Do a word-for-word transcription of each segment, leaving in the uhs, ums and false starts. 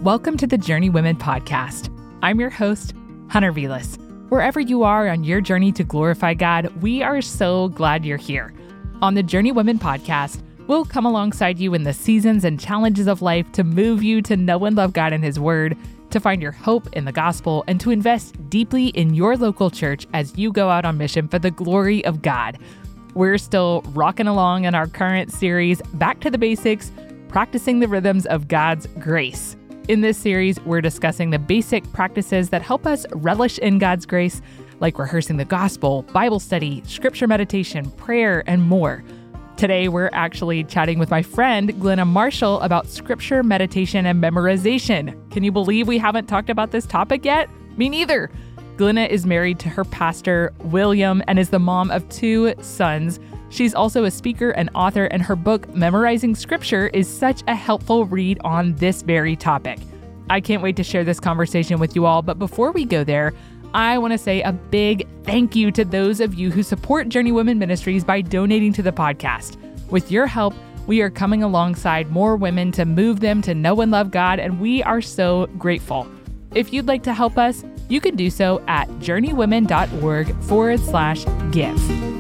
Welcome to the Journey Women podcast. I'm your host, Hunter Vilas. Wherever you are on your journey to glorify God, we are so glad you're here. On the Journey Women podcast, we'll come alongside you in the seasons and challenges of life to move you to know and love God and His Word, to find your hope in the gospel, and to invest deeply in your local church as you go out on mission for the glory of God. We're still rocking along in our current series, Back to the Basics, Practicing the Rhythms of God's Grace. In this series, we're discussing the basic practices that help us relish in God's grace, like rehearsing the gospel, Bible study, scripture meditation, prayer, and more. Today, we're actually chatting with my friend, Glenna Marshall, about scripture meditation and memorization. Can you believe we haven't talked about this topic yet? Me neither. Glenna is married to her pastor, William, and is the mom of two sons. She's also a speaker and author, and her book, Memorizing Scripture, is such a helpful read on this very topic. I can't wait to share this conversation with you all, but before we go there, I want to say a big thank you to those of you who support Journey Women Ministries by donating to the podcast. With your help, we are coming alongside more women to move them to know and love God, and we are so grateful. If you'd like to help us, you can do so at journeywomen.org forward slash give.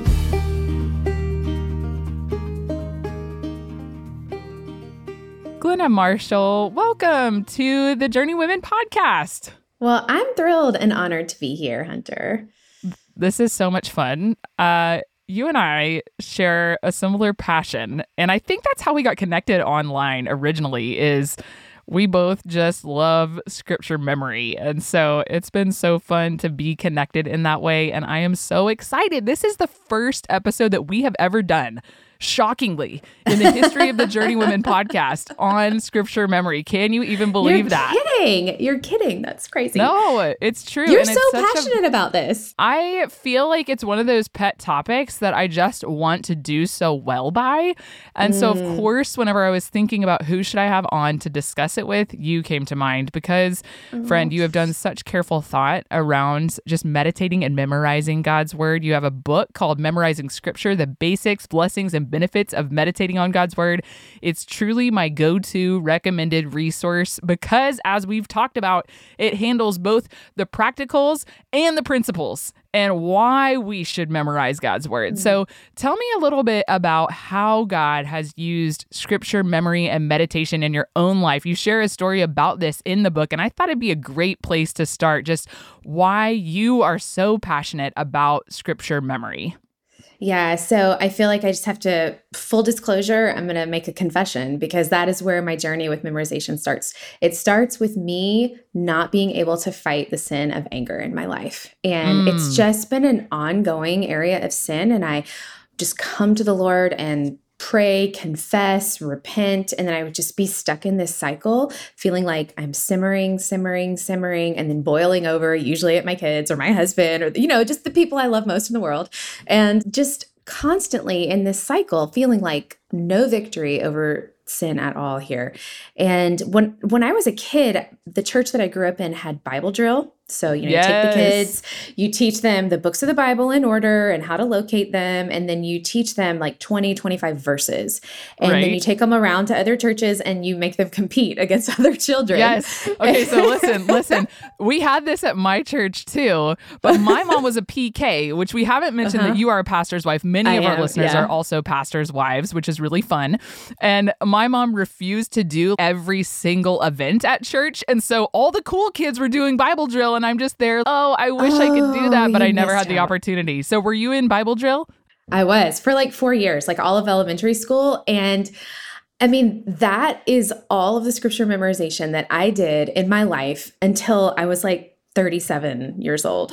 Glenna Marshall, welcome to the Journey Women podcast. Well, I'm thrilled and honored to be here, Hunter. This is so much fun. Uh, you and I share a similar passion, and I think that's how we got connected online originally, is we both just love scripture memory. And so it's been so fun to be connected in that way, and I am so excited. This is the first episode that we have ever done, shockingly, in the history of the Journey Women podcast on scripture memory. Can you even believe You're that? You're kidding. You're kidding. That's crazy. No, it's true. You're and so it's passionate a, about this. I feel like it's one of those pet topics that I just want to do so well by. And mm. so, of course, whenever I was thinking about who should I have on to discuss it with, you came to mind because, mm. friend, you have done such careful thought around just meditating and memorizing God's Word. You have a book called Memorizing Scripture, The Basics, Blessings, and Benefits of Meditating on God's Word. It's truly my go-to recommended resource because, as we've talked about, it handles both the practicals and the principles and why we should memorize God's Word. Mm-hmm. So tell me a little bit about how God has used scripture memory and meditation in your own life. You share a story about this in the book, and I thought it'd be a great place to start, just why you are so passionate about scripture memory. Yeah, so I feel like I just have to, full disclosure, I'm going to make a confession because that is where my journey with memorization starts. It starts with me not being able to fight the sin of anger in my life. And mm. it's just been an ongoing area of sin. And I just come to the Lord and pray, confess, repent, and then I would just be stuck in this cycle, feeling like I'm simmering, simmering, simmering, and then boiling over, usually at my kids or my husband or, you know, just the people I love most in the world. And just constantly in this cycle, feeling like no victory over sin at all here. And when when I was a kid, the church that I grew up in had Bible drill. So, you know, yes. you take the kids, you teach them the books of the Bible in order and how to locate them. And then you teach them like twenty, twenty-five verses. And right. then you take them around to other churches and you make them compete against other children. Yes. Okay. So listen, listen, we had this at my church too, but my mom was a P K, which we haven't mentioned uh-huh. that you are a pastor's wife. Many I of am, our listeners yeah. are also pastors' wives, which is really fun. And my mom refused to do every single event at church. And so all the cool kids were doing Bible drill. And I'm just there, oh, I wish oh, I could do that, but I never had the out. opportunity. So were you in Bible drill? I was for like four years, like all of elementary school. And I mean, that is all of the scripture memorization that I did in my life until I was like thirty-seven years old.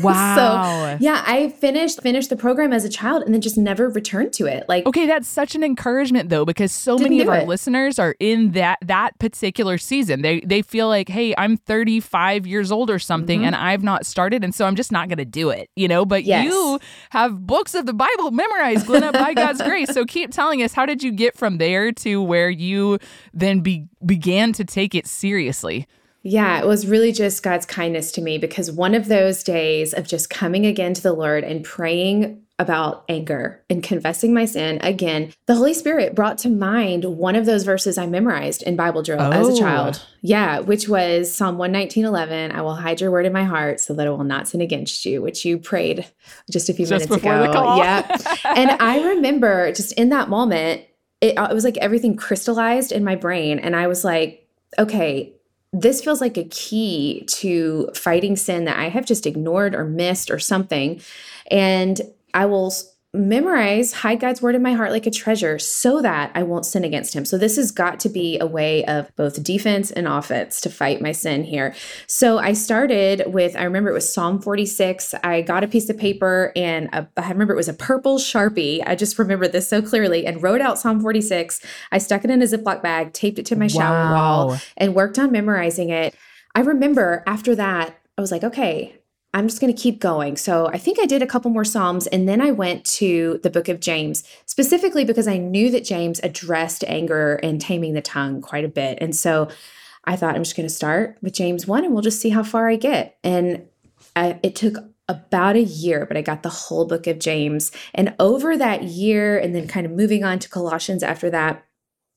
Wow. So yeah, I finished finished the program as a child and then just never returned to it. Like, okay, that's such an encouragement though, because so many of our it. listeners are in that that particular season. They they feel like, hey, I'm thirty-five years old or something, mm-hmm. and I've not started, and so I'm just not going to do it, you know. But yes. you have books of the Bible memorized, Glenna, by God's grace. So keep telling us, how did you get from there to where you then be, began to take it seriously? Yeah, it was really just God's kindness to me because one of those days of just coming again to the Lord and praying about anger and confessing my sin, again, the Holy Spirit brought to mind one of those verses I memorized in Bible drill oh. as a child. Yeah, which was Psalm one nineteen, eleven. I will hide your word in my heart so that I will not sin against you, which you prayed just a few just minutes before ago. The call. Yeah. And I remember just in that moment, it, it was like everything crystallized in my brain. And I was like, okay, this feels like a key to fighting sin that I have just ignored or missed or something. And I will memorize, hide God's word in my heart like a treasure so that I won't sin against him. So this has got to be a way of both defense and offense to fight my sin here. So I started with, I remember it was Psalm forty-six. I got a piece of paper and a, I remember it was a purple Sharpie. I just remember this so clearly and wrote out Psalm forty-six. I stuck it in a Ziploc bag, taped it to my shower wow. wall and worked on memorizing it. I remember after that, I was like, okay, I'm just going to keep going. So I think I did a couple more Psalms, and then I went to the book of James, specifically because I knew that James addressed anger and taming the tongue quite a bit. And so I thought I'm just going to start with James one, and we'll just see how far I get. And I, it took about a year, but I got the whole book of James. And over that year, and then kind of moving on to Colossians after that,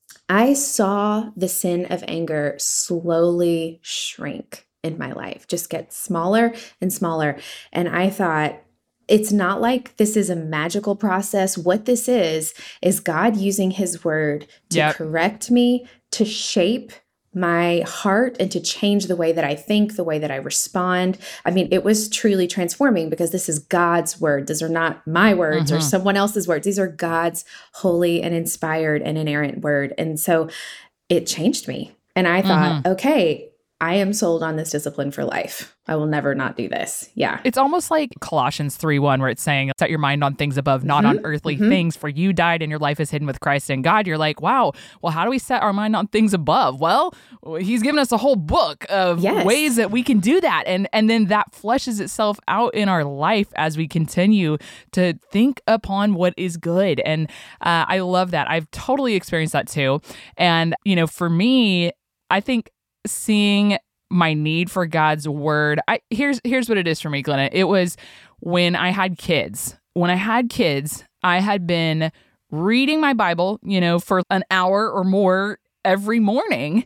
I saw the sin of anger slowly shrink in my life, just get smaller and smaller. And I thought, it's not like this is a magical process. What this is, is God using his word to yep. correct me, to shape my heart and to change the way that I think, the way that I respond. I mean, it was truly transforming because this is God's word. These are not my words mm-hmm. or someone else's words. These are God's holy and inspired and inerrant word. And so it changed me. And I thought, mm-hmm. okay, I am sold on this discipline for life. I will never not do this. Yeah. It's almost like Colossians three one, where it's saying, set your mind on things above, not mm-hmm. on earthly mm-hmm. things, for you died and your life is hidden with Christ in God. You're like, wow, well, how do we set our mind on things above? Well, he's given us a whole book of yes. ways that we can do that. And, and then that fleshes itself out in our life as we continue to think upon what is good. And uh, I love that. I've totally experienced that too. And, you know, for me, I think seeing my need for God's word. I here's here's what it is for me, Glenna. It was when I had kids. When I had kids, I had been reading my Bible, you know, for an hour or more every morning.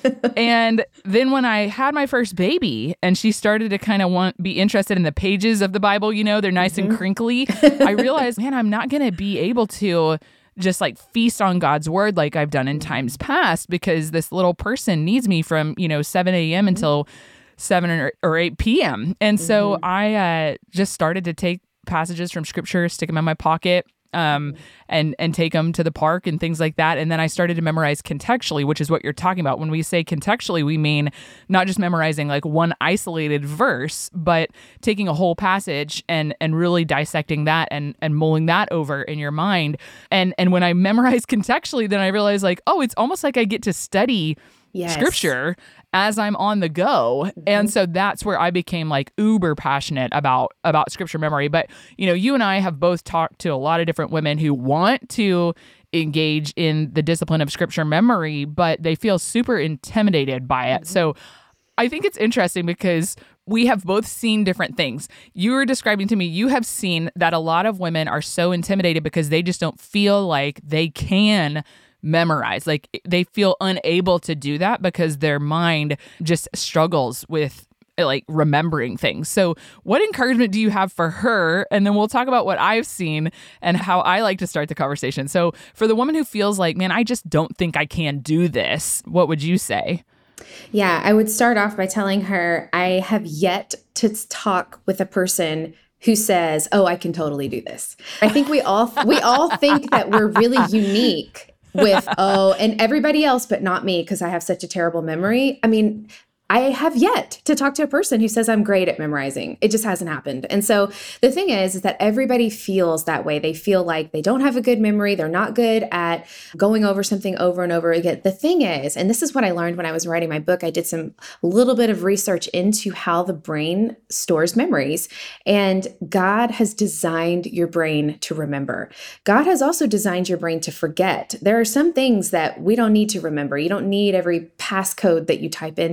And then when I had my first baby and she started to kind of want be interested in the pages of the Bible, you know, they're nice mm-hmm. and crinkly, I realized, man, I'm not going to be able to just like feast on God's word like I've done in times past, because this little person needs me from, you know, seven a.m. until seven or, or eight p.m. And so mm-hmm. I uh, just started to take passages from scripture, stick them in my pocket, um, and and take them to the park and things like that. And then I started to memorize contextually, which is what you're talking about. When we say contextually, we mean not just memorizing like one isolated verse, but taking a whole passage and and really dissecting that and and mulling that over in your mind. And and when I memorize contextually, then I realize like, oh, it's almost like I get to study yes. scripture as I'm on the go. Mm-hmm. And so that's where I became like uber passionate about, about scripture memory. But, you know, you and I have both talked to a lot of different women who want to engage in the discipline of scripture memory, but they feel super intimidated by it. Mm-hmm. So I think it's interesting because we have both seen different things. You were describing to me, you have seen that a lot of women are so intimidated because they just don't feel like they can memorize. Like they feel unable to do that because their mind just struggles with like remembering things. So what encouragement do you have for her? And then we'll talk about what I've seen and how I like to start the conversation. So for the woman who feels like, man, I just don't think I can do this, what would you say? Yeah, I would start off by telling her I have yet to talk with a person who says, oh, I can totally do this. I think we all we all think that we're really unique with, oh, and everybody else, but not me, because I have such a terrible memory. I mean, I have yet to talk to a person who says I'm great at memorizing. It just hasn't happened. And so the thing is, is that everybody feels that way. They feel like they don't have a good memory. They're not good at going over something over and over again. The thing is, and this is what I learned when I was writing my book, I did some little bit of research into how the brain stores memories. And God has designed your brain to remember. God has also designed your brain to forget. There are some things that we don't need to remember. You don't need every passcode that you type into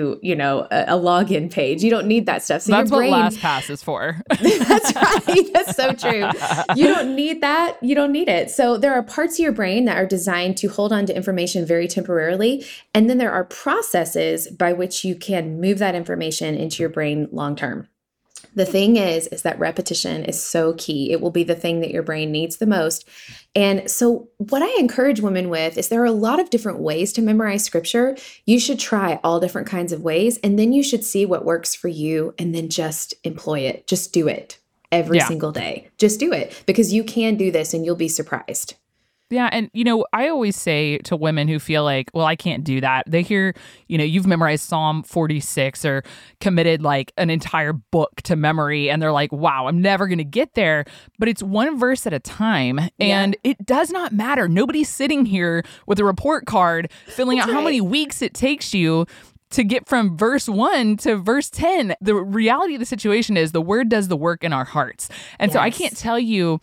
you, you know, a, a login page. You don't need that stuff. So That's your brain, what LastPass is for. That's right. That's so true. You don't need that. You don't need it. So there are parts of your brain that are designed to hold on to information very temporarily. And then there are processes by which you can move that information into your brain long term. The thing is, is that repetition is so key. It will be the thing that your brain needs the most. And so what I encourage women with is there are a lot of different ways to memorize scripture. You should try all different kinds of ways, and then you should see what works for you and then just employ it. Just do it every yeah. single day. Just do it, because you can do this and you'll be surprised. Yeah. And, you know, I always say to women who feel like, well, I can't do that. They hear, you know, you've memorized Psalm forty-six or committed like an entire book to memory. And they're like, wow, I'm never going to get there. But it's one verse at a time. And yeah. it does not matter. Nobody's sitting here with a report card filling That's out right. how many weeks it takes you to get from verse one to verse ten. The reality of the situation is the word does the work in our hearts. And yes. so I can't tell you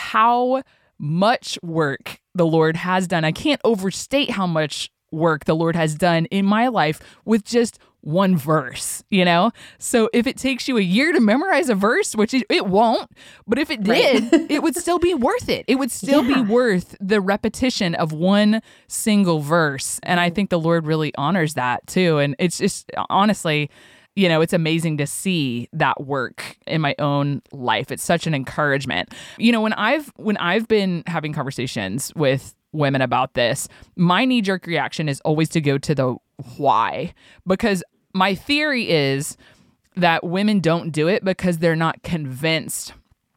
how much work the Lord has done. I can't overstate how much work the Lord has done in my life with just one verse, you know? So if it takes you a year to memorize a verse, which it, it won't, but if it did, right. it would still be worth it. It would still yeah. be worth the repetition of one single verse. And I think the Lord really honors that too. And it's just, honestly, you know, it's amazing to see that work in my own life. It's such an encouragement. You know, when I've when I've been having conversations with women about this, my knee-jerk reaction is always to go to the why. Because my theory is that women don't do it because they're not convinced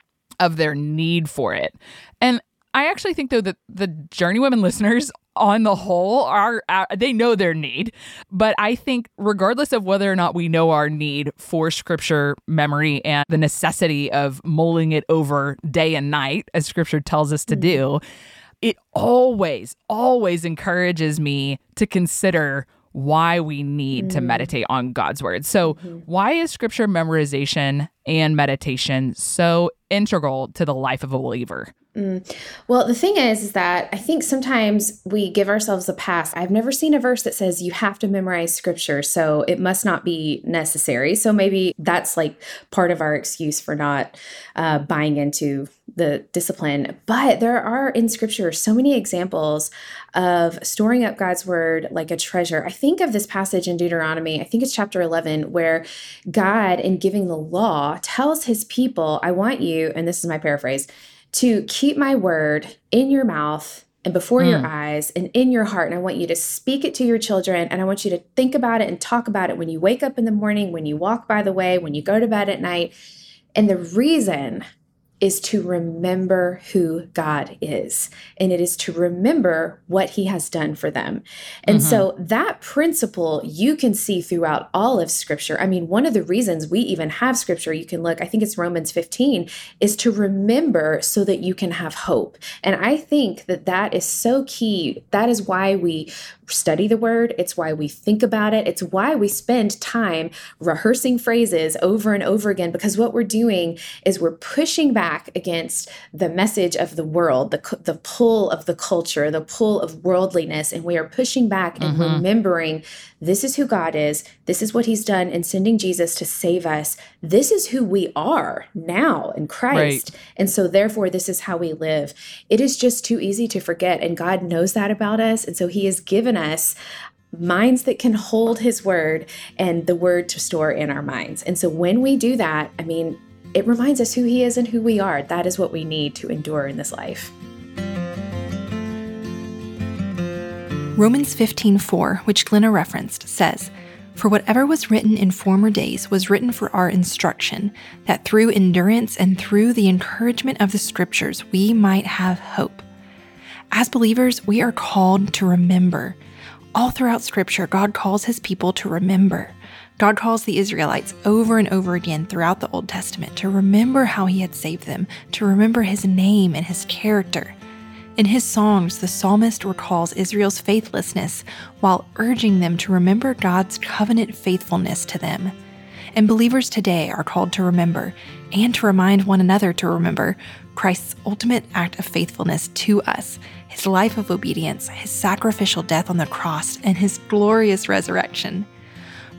of their need for it. And I actually think, though, that the Journey Women listeners on the whole are, uh, they know their need. But I think regardless of whether or not we know our need for scripture memory and the necessity of mulling it over day and night, as scripture tells us to do, it always, always encourages me to consider why we need mm. to meditate on God's word. So mm-hmm. why is scripture memorization and meditation so integral to the life of a believer? Mm. Well, the thing is, is that I think sometimes we give ourselves a pass. I've never seen a verse that says you have to memorize scripture, so it must not be necessary. So maybe that's like part of our excuse for not uh, buying into the discipline. But there are in scripture so many examples of storing up God's word like a treasure. I think of this passage in Deuteronomy, I think it's chapter eleven, where God, in giving the law, tells his people, I want you, and this is my paraphrase, to keep my word in your mouth and before mm. your eyes and in your heart. And I want you to speak it to your children. And I want you to think about it and talk about it when you wake up in the morning, when you walk by the way, when you go to bed at night. And the reason is to remember who God is. And it is to remember what he has done for them. And mm-hmm. so that principle you can see throughout all of scripture. I mean, one of the reasons we even have scripture, you can look, I think it's Romans fifteen, is to remember so that you can have hope. And I think that that is so key. That is why we study the word. It's why we think about it. It's why we spend time rehearsing phrases over and over again, because what we're doing is we're pushing back against the message of the world, the, the pull of the culture, the pull of worldliness. And we are pushing back and mm-hmm. remembering this is who God is. This is what he's done in sending Jesus to save us. This is who we are now in Christ. Right. And so therefore, this is how we live. It is just too easy to forget. And God knows that about us. And so he has given us minds that can hold his word and the word to store in our minds. And so when we do that, I mean, it reminds us who he is and who we are. That is what we need to endure in this life. Romans fifteen four, which Glenna referenced, says, "For whatever was written in former days was written for our instruction, that through endurance and through the encouragement of the scriptures we might have hope." As believers, we are called to remember. All throughout scripture, God calls his people to remember. God calls the Israelites over and over again throughout the Old Testament to remember how he had saved them, to remember his name and his character. In his songs, the psalmist recalls Israel's faithlessness while urging them to remember God's covenant faithfulness to them. And believers today are called to remember, and to remind one another to remember, Christ's ultimate act of faithfulness to us, his life of obedience, his sacrificial death on the cross, and his glorious resurrection.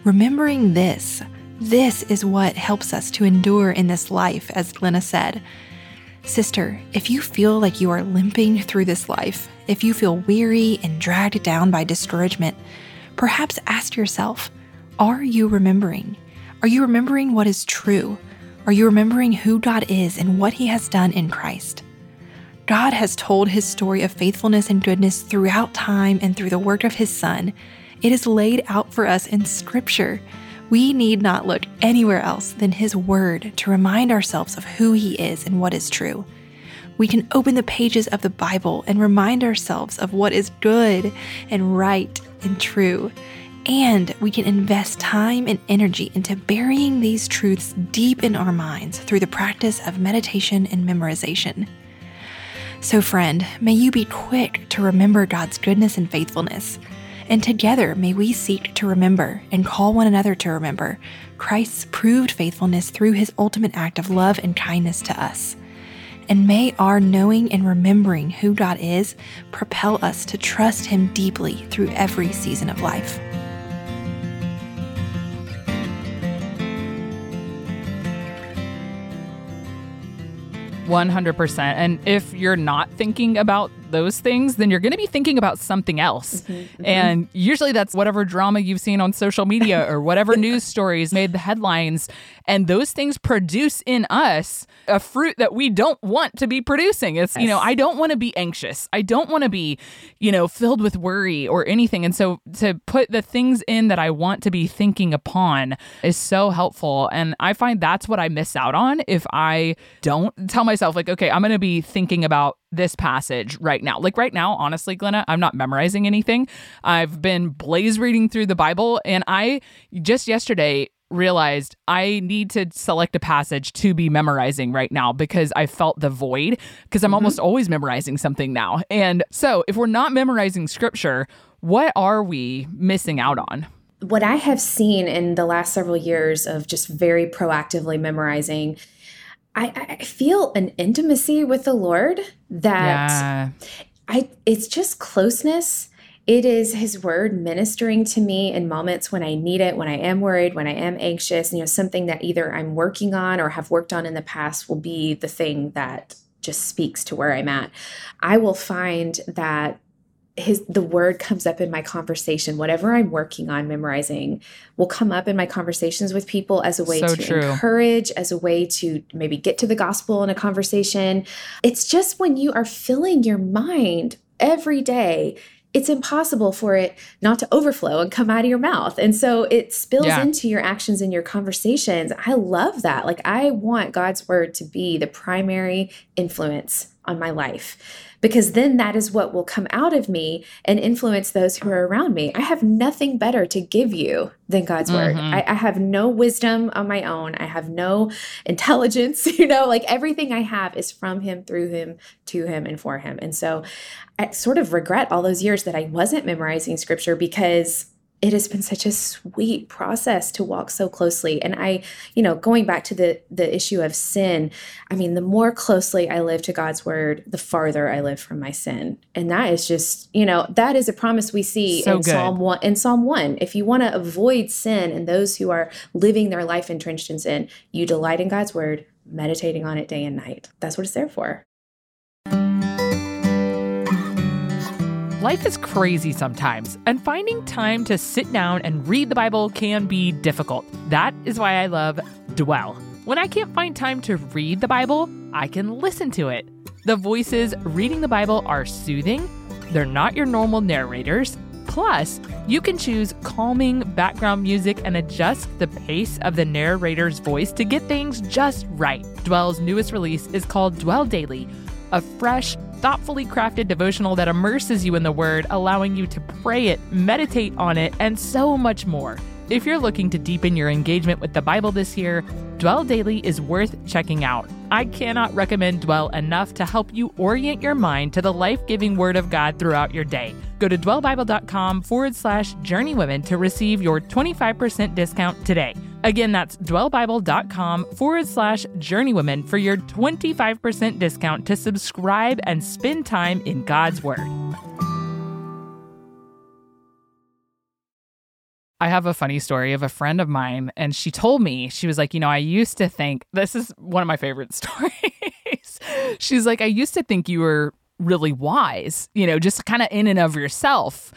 Remembering this, this is what helps us to endure in this life, as Glenna said. Sister, if you feel like you are limping through this life, if you feel weary and dragged down by discouragement, perhaps ask yourself, are you remembering? Are you remembering what is true? Are you remembering who God is and what He has done in Christ? God has told His story of faithfulness and goodness throughout time and through the work of His Son. It is laid out for us in Scripture. We need not look anywhere else than His Word to remind ourselves of who He is and what is true. We can open the pages of the Bible and remind ourselves of what is good and right and true. And we can invest time and energy into burying these truths deep in our minds through the practice of meditation and memorization. So friend, may you be quick to remember God's goodness and faithfulness. And together may we seek to remember and call one another to remember Christ's proved faithfulness through His ultimate act of love and kindness to us. And may our knowing and remembering who God is propel us to trust Him deeply through every season of life. one hundred percent. And if you're not thinking about those things, then you're going to be thinking about something else. Mm-hmm, mm-hmm. And usually that's whatever drama you've seen on social media or whatever news stories made the headlines. And those things produce in us a fruit that we don't want to be producing. It's, yes. you know, I don't want to be anxious. I don't want to be, you know, filled with worry or anything. And so to put the things in that I want to be thinking upon is so helpful. And I find that's what I miss out on if I don't tell myself, like, okay, I'm going to be thinking about this passage right now. Like right now, honestly, Glenna, I'm not memorizing anything. I've been blaze reading through the Bible, and I just yesterday realized I need to select a passage to be memorizing right now because I felt the void, because I'm mm-hmm. almost always memorizing something now. And so if we're not memorizing Scripture, what are we missing out on? What I have seen in the last several years of just very proactively memorizing, I, I feel an intimacy with the Lord that yeah. I it's just closeness. It is His Word ministering to me in moments when I need it, when I am worried, when I am anxious. You know, something that either I'm working on or have worked on in the past will be the thing that just speaks to where I'm at. I will find that his the word comes up in my conversation. Whatever I'm working on memorizing will come up in my conversations with people as a way so to true. encourage, as a way to maybe get to the gospel in a conversation. It's just when you are filling your mind every day, it's impossible for it not to overflow and come out of your mouth. And so it spills yeah. into your actions and your conversations. I love that. Like, I want God's word to be the primary influence on my life, because then that is what will come out of me and influence those who are around me. I have nothing better to give you than God's mm-hmm. word. I, I have no wisdom on my own. I have no intelligence, you know, like everything I have is from Him, through Him, to Him, and for Him. And so I sort of regret all those years that I wasn't memorizing Scripture, because it has been such a sweet process to walk so closely. And I, you know, going back to the the issue of sin, I mean, the more closely I live to God's word, the farther I live from my sin. And that is just, you know, that is a promise we see so in good. Psalm one. In Psalm one, if you want to avoid sin and those who are living their life entrenched in sin, you delight in God's word, meditating on it day and night. That's what it's there for. Life is crazy sometimes, and finding time to sit down and read the Bible can be difficult. That is why I love Dwell. When I can't find time to read the Bible, I can listen to it. The voices reading the Bible are soothing. They're not your normal narrators. Plus, you can choose calming background music and adjust the pace of the narrator's voice to get things just right. Dwell's newest release is called Dwell Daily, a fresh, thoughtfully crafted devotional that immerses you in the Word, allowing you to pray it, meditate on it, and so much more. If you're looking to deepen your engagement with the Bible this year, Dwell Daily is worth checking out. I cannot recommend Dwell enough to help you orient your mind to the life-giving Word of God throughout your day. Go to dwellbible.com forward slash journeywomen to receive your twenty-five percent discount today. Again, that's dwellbible.com forward slash journeywomen for your twenty-five percent discount to subscribe and spend time in God's Word. I have a funny story of a friend of mine, and she told me, she was like, you know, I used to think, this is one of my favorite stories. She's like, I used to think you were really wise, you know, just kind of in and of yourself.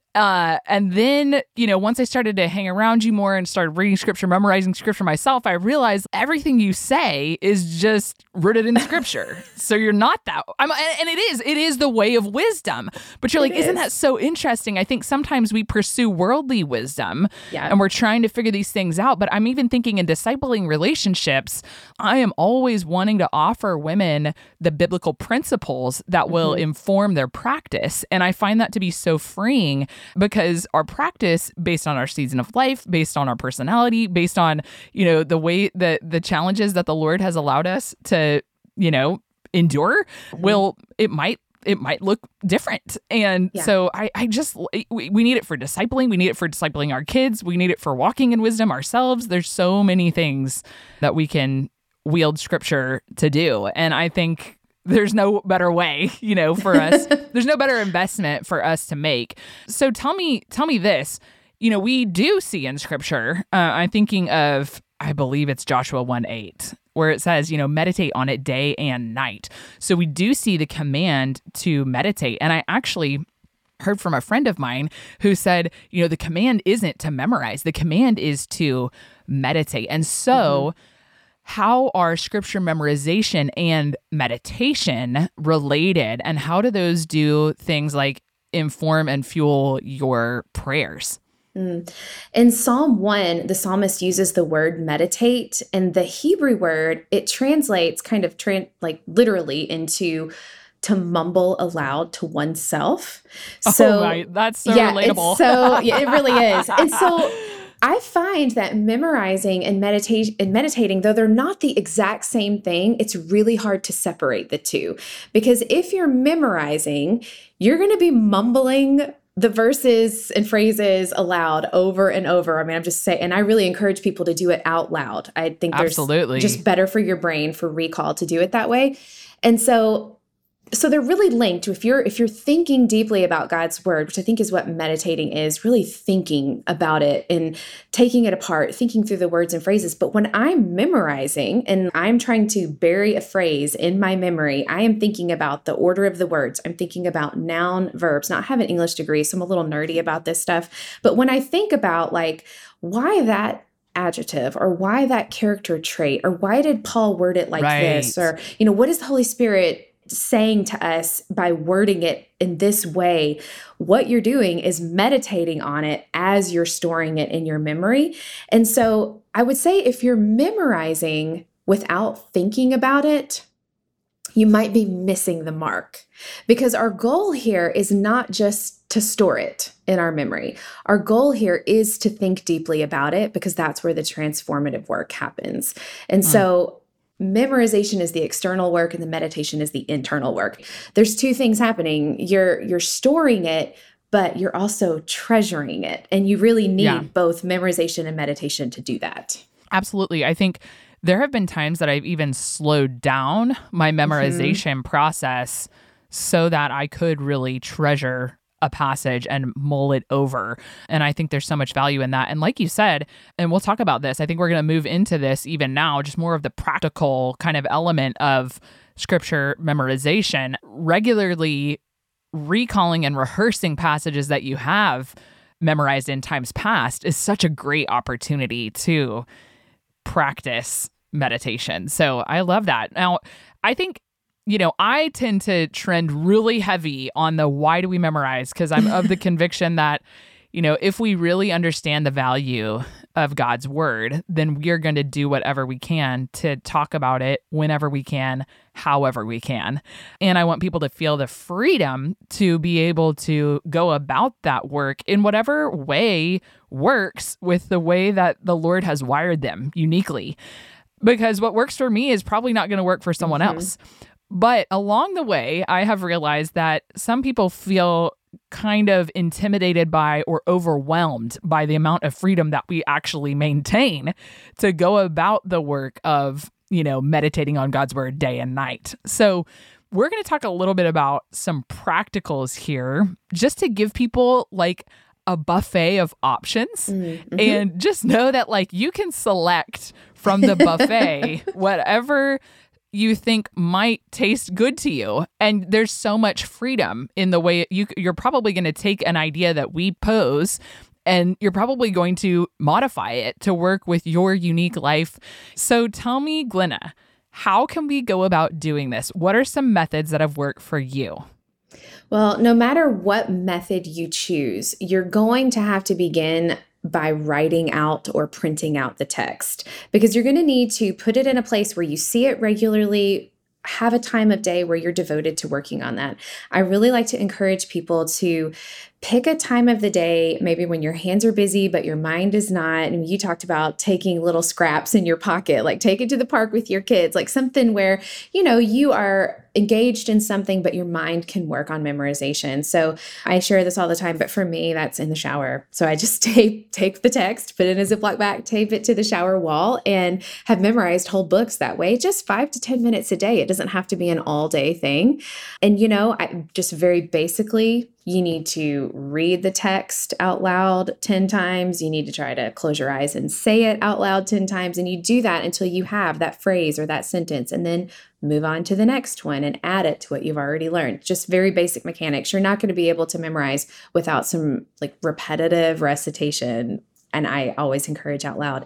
Uh, and then, you know, once I started to hang around you more and started reading scripture, memorizing scripture myself, I realized everything you say is just rooted in scripture. So you're not that. I'm, and it is, it is the way of wisdom. But you're like, is. Isn't that so interesting? I think sometimes we pursue worldly wisdom yeah. and we're trying to figure these things out. But I'm even thinking in discipling relationships, I am always wanting to offer women the biblical principles that will mm-hmm. inform their practice. And I find that to be so freeing, because our practice, based on our season of life, based on our personality, based on, you know, the way that the challenges that the Lord has allowed us to, you know, endure, mm-hmm. will, it might, it might look different. And yeah. so I, I just, we, we need it for discipling. We need it for discipling our kids. We need it for walking in wisdom ourselves. There's so many things that we can wield scripture to do. And I think there's no better way, you know, for us. There's no better investment for us to make. So tell me, tell me this, you know, we do see in scripture, uh, I'm thinking of, I believe it's Joshua one eight, where it says, you know, meditate on it day and night. So we do see the command to meditate. And I actually heard from a friend of mine who said, you know, the command isn't to memorize. The command is to meditate. And so mm-hmm. how are scripture memorization and meditation related, and how do those do things like inform and fuel your prayers? Mm. In Psalm one, the psalmist uses the word meditate, and the Hebrew word, it translates kind of tra- like literally into to mumble aloud to oneself. So oh, right. That's so yeah, relatable. It's so yeah, it really is. And so I find that memorizing and meditation and meditating, though they're not the exact same thing, it's really hard to separate the two. Because if you're memorizing, you're going to be mumbling the verses and phrases aloud over and over. I mean, I'm just saying, and I really encourage people to do it out loud. I think there's Absolutely. just better for your brain, for recall, to do it that way. And so So they're really linked. If you're if you're thinking deeply about God's word, which I think is what meditating is, really thinking about it and taking it apart, thinking through the words and phrases. But when I'm memorizing and I'm trying to bury a phrase in my memory, I am thinking about the order of the words. I'm thinking about noun, verbs. Now, I have an English degree, so I'm a little nerdy about this stuff. But when I think about like why that adjective, or why that character trait, or why did Paul word it like right. this, or, you know, what is the Holy Spirit saying to us by wording it in this way? What you're doing is meditating on it as you're storing it in your memory. And so I would say if you're memorizing without thinking about it, you might be missing the mark, because our goal here is not just to store it in our memory. Our goal here is to think deeply about it, because that's where the transformative work happens. And mm. so memorization is the external work and the meditation is the internal work. There's two things happening. You're you're storing it, but you're also treasuring it. And you really need yeah. both memorization and meditation to do that. Absolutely. I think there have been times that I've even slowed down my memorization mm-hmm. process so that I could really treasure a passage and mull it over. And I think there's so much value in that. And like you said, and we'll talk about this, I think we're going to move into this even now, just more of the practical kind of element of scripture memorization, regularly recalling and rehearsing passages that you have memorized in times past is such a great opportunity to practice meditation. So I love that. Now, I think You know, I tend to trend really heavy on the why do we memorize, because I'm of the conviction that, you know, if we really understand the value of God's word, then we are going to do whatever we can to talk about it whenever we can, however we can. And I want people to feel the freedom to be able to go about that work in whatever way works with the way that the Lord has wired them uniquely. Because what works for me is probably not going to work for someone mm-hmm. else. But along the way, I have realized that some people feel kind of intimidated by or overwhelmed by the amount of freedom that we actually maintain to go about the work of, you know, meditating on God's word day and night. So we're going to talk a little bit about some practicals here just to give people like a buffet of options. Mm-hmm. And just know that like you can select from the buffet whatever you think might taste good to you. And there's so much freedom in the way you, you're probably going to take an idea that we pose and you're probably going to modify it to work with your unique life. So tell me, Glenna, how can we go about doing this? What are some methods that have worked for you? Well, no matter what method you choose, you're going to have to begin by writing out or printing out the text, because you're going to need to put it in a place where you see it regularly, have a time of day where you're devoted to working on that. I really like to encourage people to pick a time of the day, maybe when your hands are busy, but your mind is not. And you talked about taking little scraps in your pocket, like take it to the park with your kids, like something where, you know, you are engaged in something, but your mind can work on memorization. So I share this all the time, but for me, that's in the shower. So I just tape, take the text, put it in a Ziploc bag, tape it to the shower wall, and have memorized whole books that way, just five to ten minutes a day. It doesn't have to be an all day thing. And, you know, I just very basically, you need to read the text out loud ten times. You need to try to close your eyes and say it out loud ten times. And you do that until you have that phrase or that sentence, and then move on to the next one and add it to what you've already learned. Just very basic mechanics. You're not going to be able to memorize without some like repetitive recitation. And I always encourage out loud.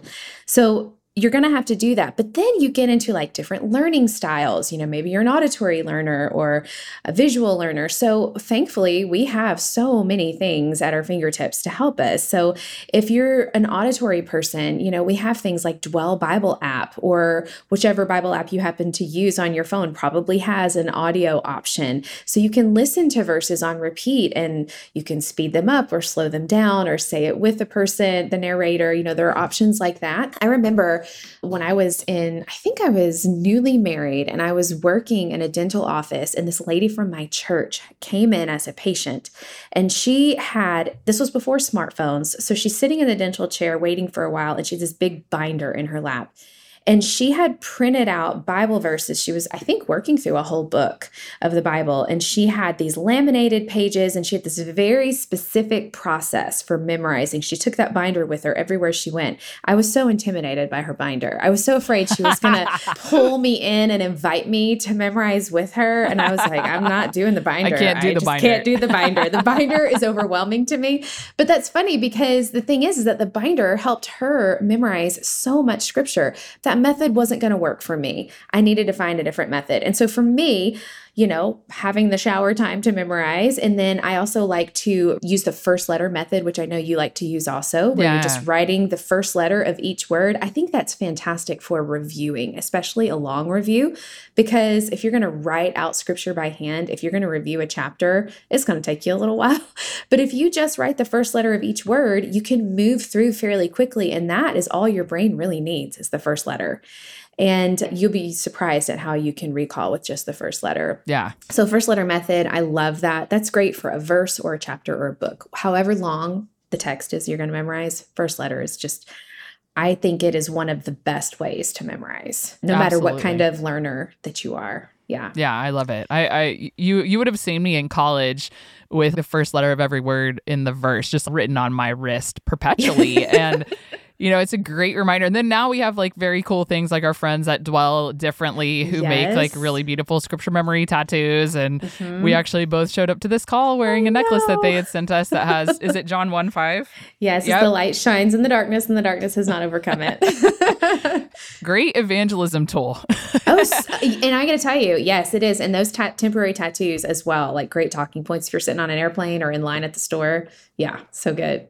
So you're going to have to do that. But then you get into like different learning styles. You know, maybe you're an auditory learner or a visual learner. So thankfully, we have so many things at our fingertips to help us. So if you're an auditory person, you know, we have things like Dwell Bible app, or whichever Bible app you happen to use on your phone probably has an audio option. So you can listen to verses on repeat, and you can speed them up or slow them down or say it with the person, the narrator. You know, there are options like that. I remember when I was in, I think I was newly married, and I was working in a dental office, and this lady from my church came in as a patient, and she had, this was before smartphones. So she's sitting in the dental chair waiting for a while, and she has this big binder in her lap. And she had printed out Bible verses. She was, I think, working through a whole book of the Bible. And she had these laminated pages, and she had this very specific process for memorizing. She took that binder with her everywhere she went. I was so intimidated by her binder. I was so afraid she was going to pull me in and invite me to memorize with her. And I was like, I'm not doing the binder. I can't do I the just binder. can't do the binder. The binder is overwhelming to me. But that's funny, because the thing is, is that the binder helped her memorize so much scripture. That method wasn't going to work for me. I needed to find a different method. And so for me, you know, having the shower time to memorize. And then I also like to use the first letter method, which I know you like to use also, where yeah. you're just writing the first letter of each word. I think that's fantastic for reviewing, especially a long review, because if you're going to write out scripture by hand, if you're going to review a chapter, it's going to take you a little while. But if you just write the first letter of each word, you can move through fairly quickly. And that is all your brain really needs, is the first letter. And you'll be surprised at how you can recall with just the first letter. Yeah. So first letter method, I love that. That's great for a verse or a chapter or a book. However long the text is you're going to memorize, first letter is just, I think it is one of the best ways to memorize, no Absolutely. matter what kind of learner that you are. Yeah. Yeah, I love it. I, I you you would have seen me in college with the first letter of every word in the verse just written on my wrist perpetually. And you know, it's a great reminder. And then now we have like very cool things like our friends at Dwell Differently who Yes. make like really beautiful scripture memory tattoos. And Mhm. we actually both showed up to this call wearing I a necklace that know. they had sent us that has, is it John one five? Yes, Yep. the light shines in the darkness, and the darkness has not overcome it. Great evangelism tool. Oh, s- and I got to tell you, yes, it is. And those ta- temporary tattoos as well, like great talking points if you're sitting on an airplane or in line at the store. Yeah, so good.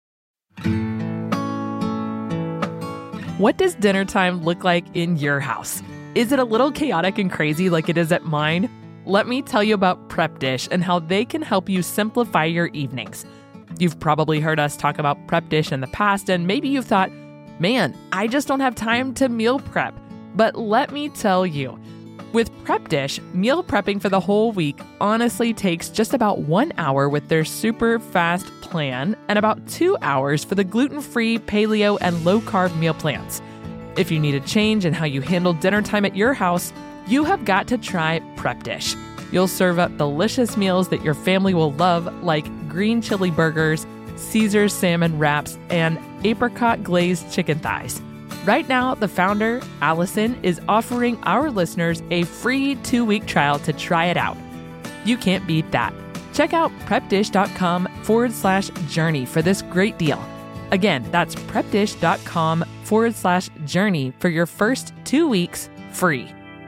What does dinner time look like in your house? Is it a little chaotic and crazy like it is at mine? Let me tell you about Prep Dish and how they can help you simplify your evenings. You've probably heard us talk about Prep Dish in the past, and maybe you've thought, man, I just don't have time to meal prep. But let me tell you, with Prep Dish, meal prepping for the whole week honestly takes just about one hour with their super fast plan and about two hours for the gluten-free, paleo, and low-carb meal plans. If you need a change in how you handle dinner time at your house, you have got to try Prep Dish. You'll serve up delicious meals that your family will love, like green chili burgers, Caesar salmon wraps, and apricot glazed chicken thighs. Right now, the founder, Allison, is offering our listeners a free two-week trial to try it out. You can't beat that. Check out prepdish.com forward slash journey for this great deal. Again, that's prepdish.com forward slash journey for your first two weeks free.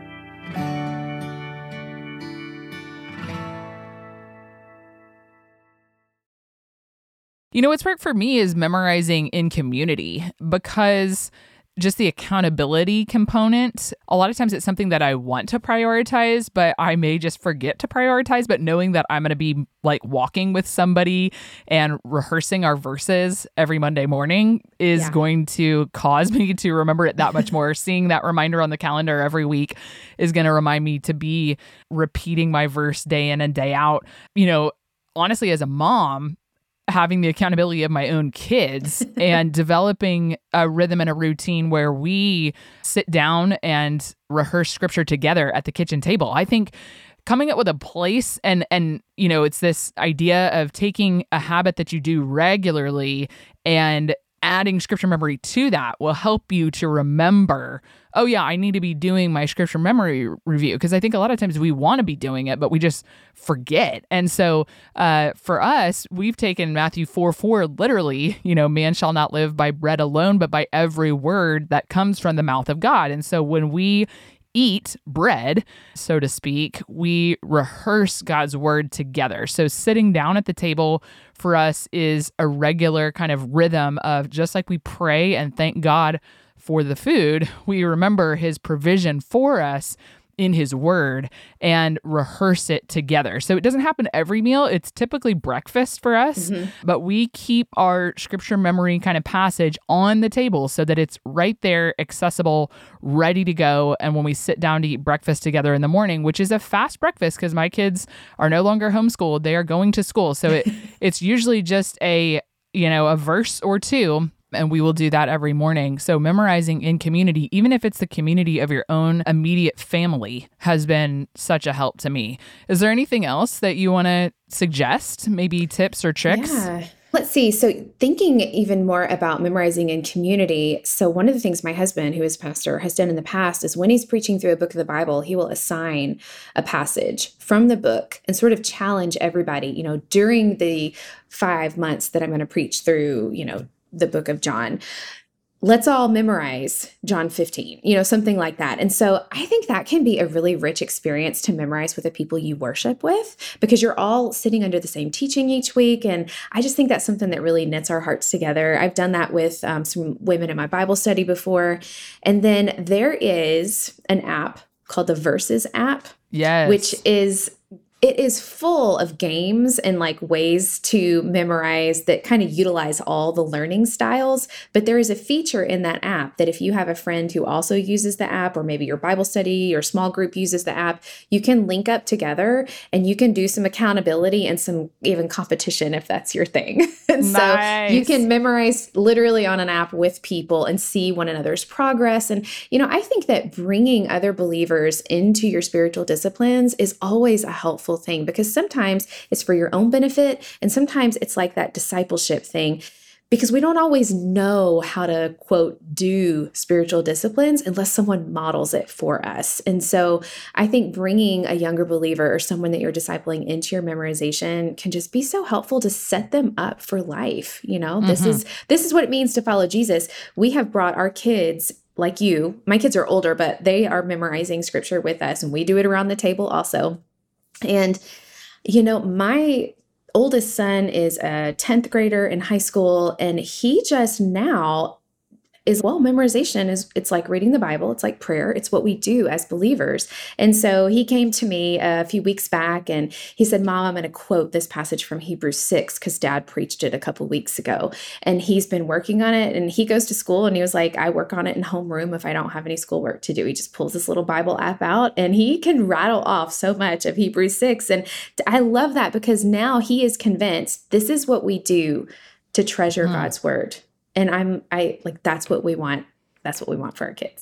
You know, what's worked for me is memorizing in community, because just the accountability component, a lot of times it's something that I want to prioritize, but I may just forget to prioritize. But knowing that I'm going to be like walking with somebody and rehearsing our verses every Monday morning is yeah. going to cause me to remember it that much more. Seeing that reminder on the calendar every week is going to remind me to be repeating my verse day in and day out. You know, honestly, as a mom, having the accountability of my own kids and developing a rhythm and a routine where we sit down and rehearse scripture together at the kitchen table. I think coming up with a place and, and, you know, it's this idea of taking a habit that you do regularly and adding scripture memory to that will help you to remember, oh yeah, I need to be doing my scripture memory review. Because I think a lot of times we want to be doing it, but we just forget. And so uh, for us, we've taken Matthew four four literally, you know, man shall not live by bread alone, but by every word that comes from the mouth of God. And so when we eat bread, so to speak, we rehearse God's word together. So sitting down at the table for us is a regular kind of rhythm of, just like we pray and thank God for the food, we remember his provision for us in his word and rehearse it together. So it doesn't happen every meal. It's typically breakfast for us, mm-hmm. but we keep our scripture memory kind of passage on the table so that it's right there, accessible, ready to go. And when we sit down to eat breakfast together in the morning, which is a fast breakfast because my kids are no longer homeschooled, they are going to school. So it it's usually just a, you know, a verse or two. And we will do that every morning. So memorizing in community, even if it's the community of your own immediate family, has been such a help to me. Is there anything else that you want to suggest? Maybe tips or tricks? Yeah. Let's see. So thinking even more about memorizing in community. So one of the things my husband, who is a pastor, has done in the past is when he's preaching through a book of the Bible, he will assign a passage from the book and sort of challenge everybody, you know, during the five months that I'm going to preach through, you know, the book of John. Let's all memorize John fifteen, you know, something like that. And so I think that can be a really rich experience to memorize with the people you worship with, because you're all sitting under the same teaching each week. And I just think that's something that really knits our hearts together. I've done that with um, some women in my Bible study before. And then there is an app called the Verses app, yes, which is It is full of games and like ways to memorize that kind of utilize all the learning styles. But there is a feature in that app that if you have a friend who also uses the app, or maybe your Bible study or small group uses the app, you can link up together and you can do some accountability and some even competition if that's your thing. And nice. So you can memorize literally on an app with people and see one another's progress. And, you know, I think that bringing other believers into your spiritual disciplines is always a helpful thing, because sometimes it's for your own benefit and sometimes it's like that discipleship thing, because we don't always know how to, quote, do spiritual disciplines unless someone models it for us. And so I think bringing a younger believer or someone that you're discipling into your memorization can just be so helpful to set them up for life. You know, mm-hmm. this is this is what it means to follow Jesus. We have brought our kids, like you, my kids are older, but they are memorizing scripture with us, and we do it around the table also. And, you know, my oldest son is a tenth grader in high school, and he just now is, well, memorization is, it's like reading the Bible. It's like prayer. It's what we do as believers. And so he came to me a few weeks back and he said, Mom, I'm going to quote this passage from Hebrews six because Dad preached it a couple weeks ago. And he's been working on it, and he goes to school, and he was like, I work on it in homeroom if I don't have any schoolwork to do. He just pulls this little Bible app out and he can rattle off so much of Hebrews six. And I love that, because now he is convinced this is what we do to treasure mm. God's word. And I'm, I like, that's what we want. That's what we want for our kids.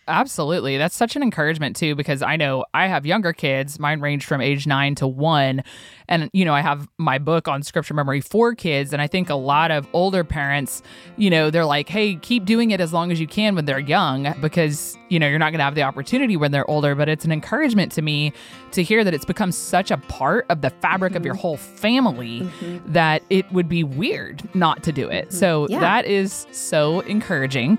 Absolutely. That's such an encouragement too, because I know I have younger kids. Mine range from age nine to one. And, you know, I have my book on scripture memory for kids. And I think a lot of older parents, you know, they're like, hey, keep doing it as long as you can when they're young, because, you know, you're not going to have the opportunity when they're older. But it's an encouragement to me to hear that it's become such a part of the fabric mm-hmm. of your whole family mm-hmm. that it would be weird not to do it. Mm-hmm. So yeah. that is so encouraging.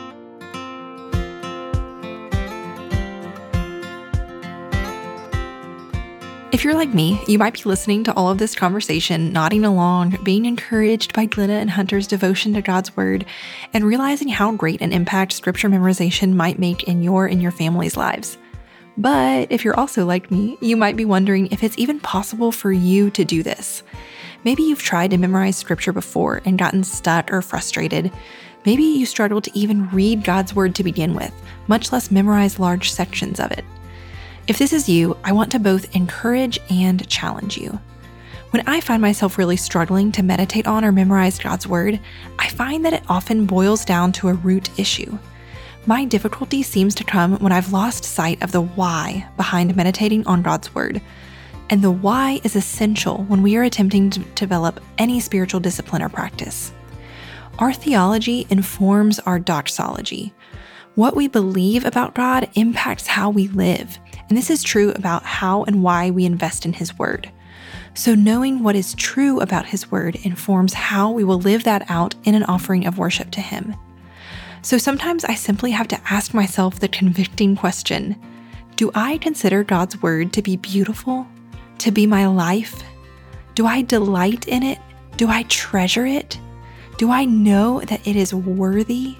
If you're like me, you might be listening to all of this conversation, nodding along, being encouraged by Glenna and Hunter's devotion to God's Word, and realizing how great an impact scripture memorization might make in your and your family's lives. But if you're also like me, you might be wondering if it's even possible for you to do this. Maybe you've tried to memorize scripture before and gotten stuck or frustrated. Maybe you struggled to even read God's Word to begin with, much less memorize large sections of it. If this is you, I want to both encourage and challenge you. When I find myself really struggling to meditate on or memorize God's Word, I find that it often boils down to a root issue. My difficulty seems to come when I've lost sight of the why behind meditating on God's Word. And the why is essential when we are attempting to develop any spiritual discipline or practice. Our theology informs our doxology. What we believe about God impacts how we live, and this is true about how and why we invest in His Word. So knowing what is true about His Word informs how we will live that out in an offering of worship to Him. So sometimes I simply have to ask myself the convicting question, do I consider God's Word to be beautiful? To be my life? Do I delight in it? Do I treasure it? Do I know that it is worthy?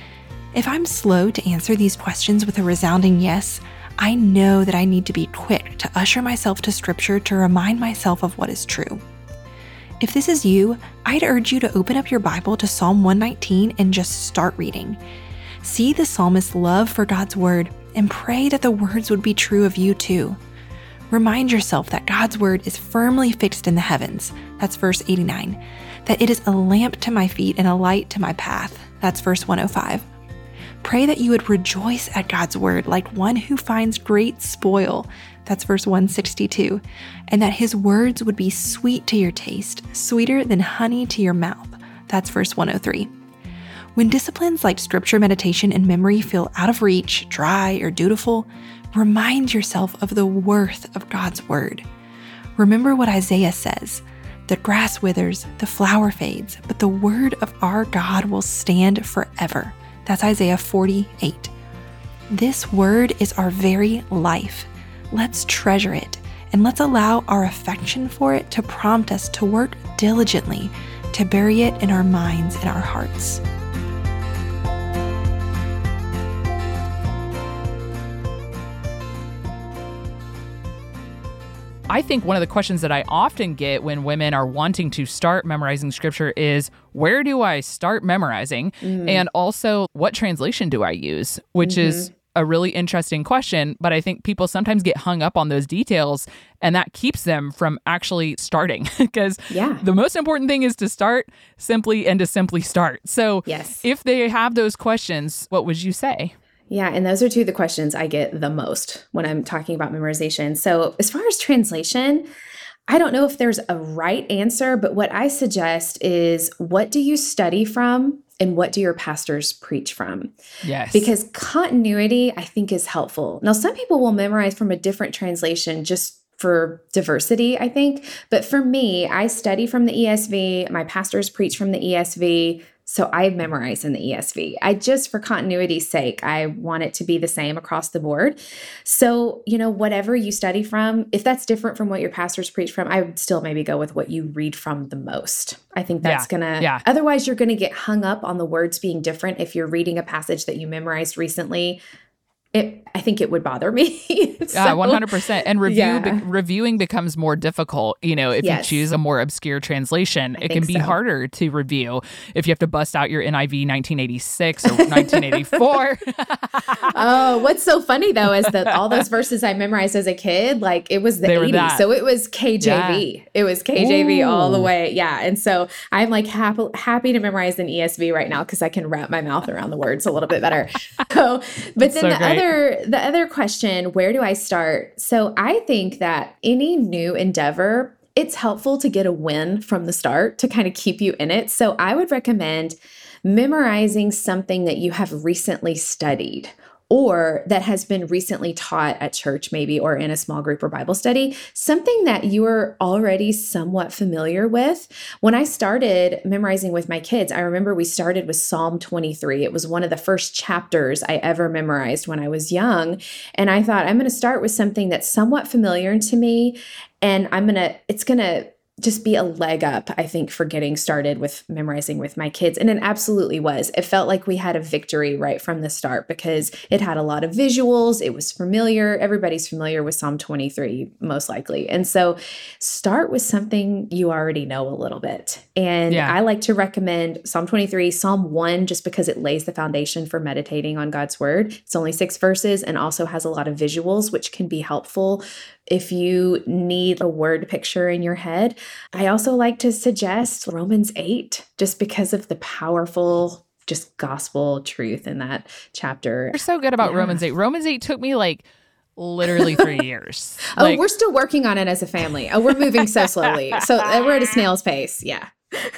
If I'm slow to answer these questions with a resounding yes, I know that I need to be quick to usher myself to Scripture to remind myself of what is true. If this is you, I'd urge you to open up your Bible to Psalm one nineteen and just start reading. See the psalmist's love for God's Word and pray that the words would be true of you too. Remind yourself that God's Word is firmly fixed in the heavens. That's verse eighty-nine. That it is a lamp to my feet and a light to my path. That's verse one oh five. Pray that you would rejoice at God's Word like one who finds great spoil. That's verse one sixty-two. And that His words would be sweet to your taste, sweeter than honey to your mouth. That's verse one oh three. When disciplines like scripture meditation and memory feel out of reach, dry, or dutiful, remind yourself of the worth of God's Word. Remember what Isaiah says, "The grass withers, the flower fades, but the word of our God will stand forever." That's Isaiah forty-eight. This word is our very life. Let's treasure it, and let's allow our affection for it to prompt us to work diligently to bury it in our minds and our hearts. I think one of the questions that I often get when women are wanting to start memorizing scripture is, where do I start memorizing? Mm. And also, what translation do I use? Which mm-hmm. is a really interesting question, but I think people sometimes get hung up on those details, and that keeps them from actually starting. Because yeah. the most important thing is to start simply and to simply start. So yes. if they have those questions, what would you say? Yeah, and those are two of the questions I get the most when I'm talking about memorization. So as far as translation, I don't know if there's a right answer, but what I suggest is, what do you study from and what do your pastors preach from? Yes. Because continuity, I think, is helpful. Now, some people will memorize from a different translation just for diversity, I think. But for me, I study from the E S V. My pastors preach from the E S V. So I memorize in the E S V. I just, for continuity's sake, I want it to be the same across the board. So, you know, whatever you study from, if that's different from what your pastors preach from, I would still maybe go with what you read from the most. I think that's yeah, going to, yeah. otherwise you're going to get hung up on the words being different if you're reading a passage that you memorized recently. it, I think it would bother me. so, Yeah, one hundred percent. And review yeah. be- reviewing becomes more difficult. You know, if Yes. you choose a more obscure translation, I it can think be so. harder to review if you have to bust out your N I V nineteen eighty-six or nineteen eighty-four. Oh, what's so funny though is that all those verses I memorized as a kid, like it was the They were eighties. that. So it was K J V. Yeah. It was K J V all the Ooh. way. Yeah. And so I'm like happy, happy to memorize an E S V right now because I can wrap my mouth around the words a little bit better. So, but then so the great. other, the other question, where do I start? So I think that any new endeavor, it's helpful to get a win from the start to kind of keep you in it. So I would recommend memorizing something that you have recently studied or that has been recently taught at church maybe, or in a small group or Bible study, something that you're already somewhat familiar with. When I started memorizing with my kids, I remember we started with Psalm twenty-three. It was one of the first chapters I ever memorized when I was young. And I thought, I'm going to start with something that's somewhat familiar to me. And I'm going to, it's going to just be a leg up, I think, for getting started with memorizing with my kids. And it absolutely was. It felt like we had a victory right from the start because it had a lot of visuals. It was familiar. Everybody's familiar with Psalm twenty-three, most likely. And so start with something you already know a little bit. And Yeah. I like to recommend Psalm twenty-three, Psalm one, just because it lays the foundation for meditating on God's word. It's only six verses and also has a lot of visuals, which can be helpful if you need a word picture in your head. I also like to suggest Romans eight, just because of the powerful, just gospel truth in that chapter. You're so good about Yeah. Romans eight. Romans eight took me like literally three years. Oh, Like, we're still working on it as a family. Oh, we're moving so slowly. So uh, we're at a snail's pace. Yeah.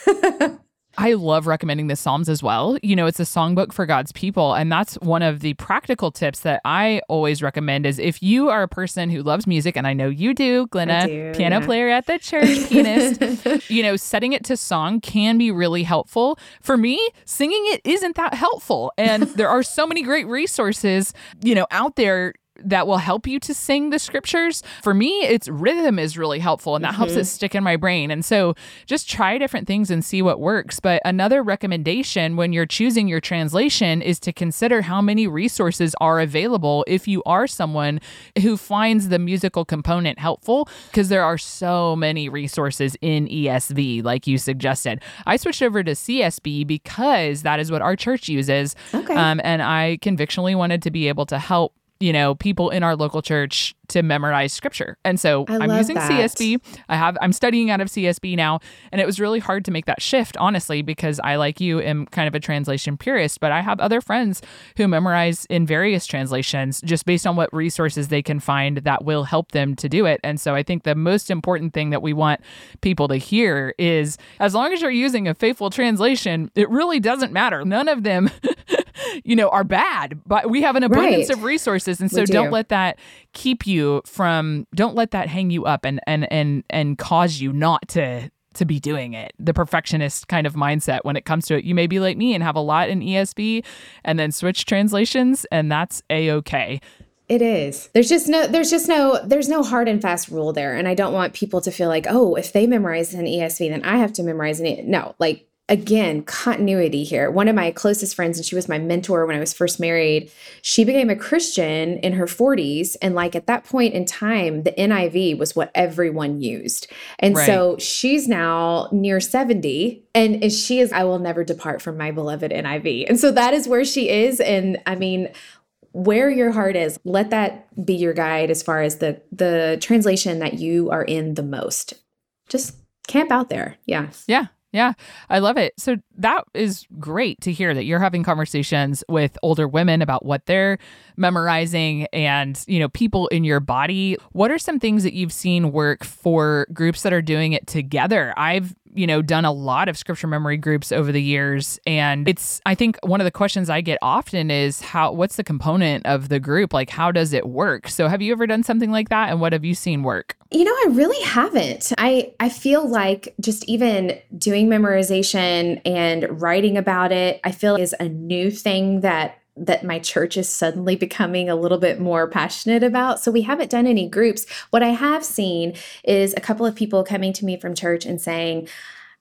I love recommending the Psalms as well. You know, it's a songbook for God's people. And that's one of the practical tips that I always recommend is if you are a person who loves music, and I know you do, Glenna, I do, piano yeah. player at the church, pianist, you know, setting it to song can be really helpful. For me, singing it isn't that helpful. And there are so many great resources, you know, out there that will help you to sing the scriptures. For me, it's rhythm is really helpful and that helps it stick in my brain. And so just try different things and see what works. But another recommendation when you're choosing your translation is to consider how many resources are available if you are someone who finds the musical component helpful, because there are so many resources in E S V, like you suggested. I switched over to C S B because that is what our church uses. Okay. Um, and I convictionally wanted to be able to help you know, people in our local church to memorize scripture. And so I I'm love using that. C S B. I have, I'm studying out of C S B now. And it was really hard to make that shift, honestly, because I, like you, am kind of a translation purist, but I have other friends who memorize in various translations just based on what resources they can find that will help them to do it. And so I think the most important thing that we want people to hear is as long as you're using a faithful translation, it really doesn't matter. None of them you know, are bad, but we have an abundance Right. of resources. And so We do. don't let that keep you from, don't let that hang you up and, and, and, and cause you not to, to be doing it. The perfectionist kind of mindset when it comes to it. You may be like me and have a lot in E S V and then switch translations, and that's a-okay. It is. There's just no, there's just no, there's no hard and fast rule there. And I don't want people to feel like, oh, if they memorize an E S V, then I have to memorize an E. No, like, again, continuity here. One of my closest friends, and she was my mentor when I was first married, she became a Christian in her forties. And like at that point in time, the N I V was what everyone used. And Right. so she's now near seventy. And and she is, I will never depart from my beloved N I V. And so that is where she is. And I mean, where your heart is, let that be your guide as far as the the translation that you are in the most. Just camp out there. Yeah. Yeah. Yeah, I love it. So that is great to hear that you're having conversations with older women about what they're memorizing and, you know, people in your body. What are some things that you've seen work for groups that are doing it together? I've, you know, done a lot of scripture memory groups over the years. And it's, I think one of the questions I get often is how, what's the component of the group? Like, how does it work? So have you ever done something like that? And what have you seen work? You know, I really haven't. I, I feel like just even doing memorization and writing about it, I feel is a new thing that that my church is suddenly becoming a little bit more passionate about. So we haven't done any groups. What I have seen is a couple of people coming to me from church and saying,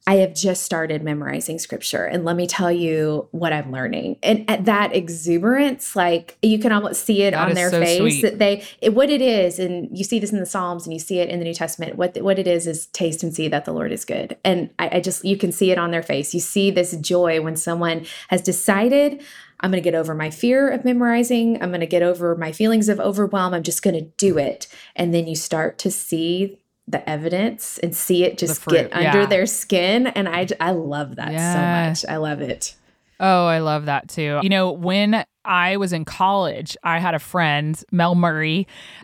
I have just started memorizing scripture. And let me tell you what I'm learning. And at that exuberance, like you can almost see it That on is their so face sweet. that they, it, what it is, and you see this in the Psalms and you see it in the New Testament, what, what it is, is taste and see that the Lord is good. And I, I just, you can see it on their face. You see this joy when someone has decided, I'm going to get over my fear of memorizing. I'm going to get over my feelings of overwhelm. I'm just going to do it. And then you start to see the evidence and see it just fruit, get under yeah. their skin. And I, I love that Yeah. so much. I love it. Oh, I love that too. You know, when I was in college, I had a friend, Mel Murray.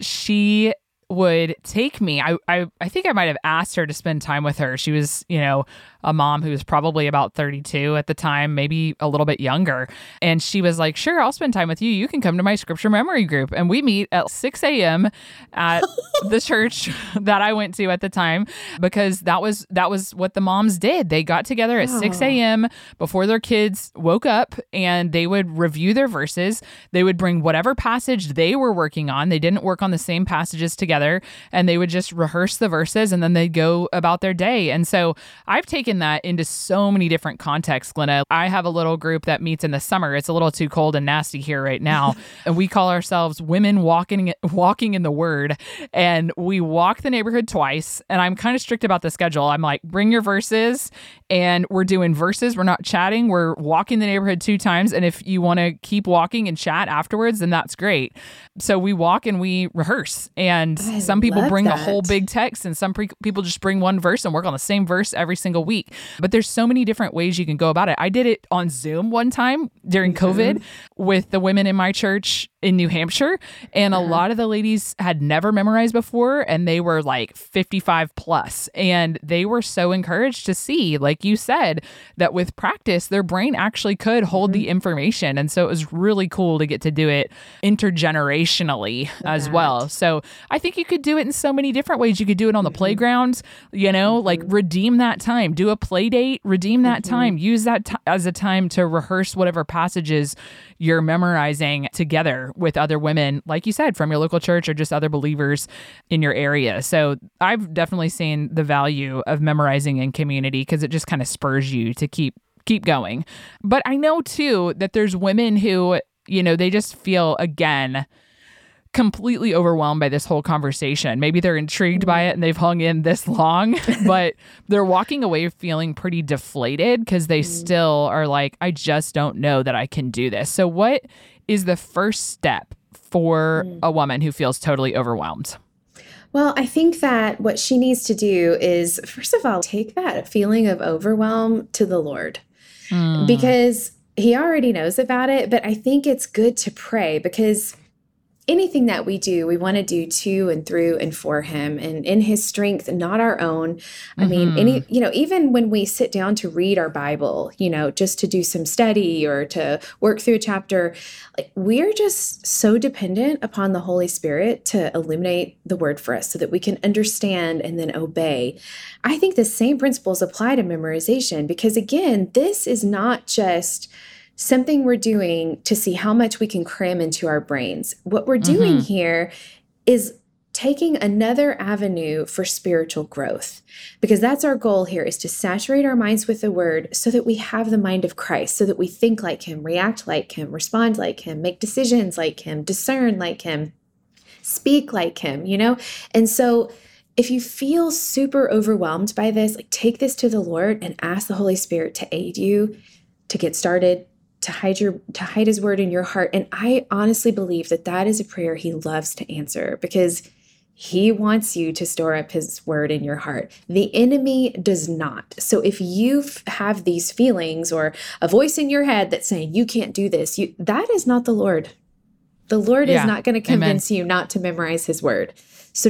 She would take me. I, I I think I might have asked her to spend time with her. She was, you know, a mom who was probably about thirty-two at the time, maybe a little bit younger. And she was like, sure, I'll spend time with you. You can come to my scripture memory group. And we meet at six a.m. at the church that I went to at the time, because that was that was what the moms did. They got together at six a.m. before their kids woke up, and they would review their verses. They would bring whatever passage they were working on. They didn't work on the same passages together, and they would just rehearse the verses, and then they'd go about their day. And so I've taken that into so many different contexts, Glenna. I have a little group that meets in the summer. It's a little too cold and nasty here right now. And we call ourselves Women Walking Walking in the Word. And we walk the neighborhood twice. And I'm kind of strict about the schedule. I'm like, bring your verses. And we're doing verses. We're not chatting. We're walking the neighborhood two times. And if you want to keep walking and chat afterwards, then that's great. So we walk and we rehearse. And I some people love bring that. the whole big text, and some pre- people just bring one verse and work on the same verse every single week. But there's so many different ways you can go about it. I did it on Zoom one time during mm-hmm. COVID with the women in my church in New Hampshire. And uh-huh. a lot of the ladies had never memorized before, and they were like fifty-five plus. And they were so encouraged to see, like you said, that with practice, their brain actually could hold mm-hmm. the information. And so it was really cool to get to do it intergenerationally as well. So I think you could do it in so many different ways. You could do it on the mm-hmm. playground, you know, mm-hmm. like redeem that time, do a play date, redeem that mm-hmm. time, use that t- as a time to rehearse whatever passages you're memorizing together with other women, like you said, from your local church or just other believers in your area. So I've definitely seen the value of memorizing in community, because it just kind of spurs you to keep keep going. But I know too that there's women who, you know, they just feel, again, completely overwhelmed by this whole conversation. Maybe they're intrigued by it and they've hung in this long, but they're walking away feeling pretty deflated because they still are like, I just don't know that I can do this. So what is the first step for a woman who feels totally overwhelmed? Well, I think that what she needs to do is, first of all, take that feeling of overwhelm to the Lord, mm. because He already knows about it. But I think it's good to pray, because anything that we do, we want to do to and through and for Him and in His strength, not our own. I mm-hmm. mean, any, you know, even when we sit down to read our Bible, you know, just to do some study or to work through a chapter, like we're just so dependent upon the Holy Spirit to illuminate the word for us so that we can understand and then obey. I think the same principles apply to memorization, because again, this is not just something we're doing to see how much we can cram into our brains. What we're doing mm-hmm. here is taking another avenue for spiritual growth, because that's our goal here, is to saturate our minds with the word so that we have the mind of Christ, so that we think like Him, react like Him, respond like Him, make decisions like Him, discern like Him, speak like Him, you know? And so if you feel super overwhelmed by this, like take this to the Lord and ask the Holy Spirit to aid you to get started, to hide your, to hide His word in your heart. And I honestly believe that that is a prayer He loves to answer, because He wants you to store up His word in your heart. The enemy does not. So if you have these feelings or a voice in your head that's saying you can't do this, you, that is not the Lord. The Lord yeah. is not going to convince Amen. You not to memorize His word. So,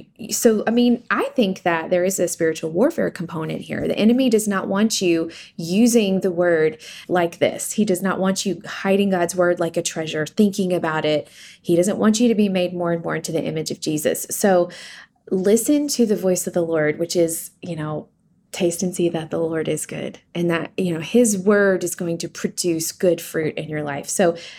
so I mean, I think that there is a spiritual warfare component here. The enemy does not want you using the word like this. He does not want you hiding God's word like a treasure, thinking about it. He doesn't want you to be made more and more into the image of Jesus. So listen to the voice of the Lord, which is, you know, taste and see that the Lord is good, and that, you know, His word is going to produce good fruit in your life. So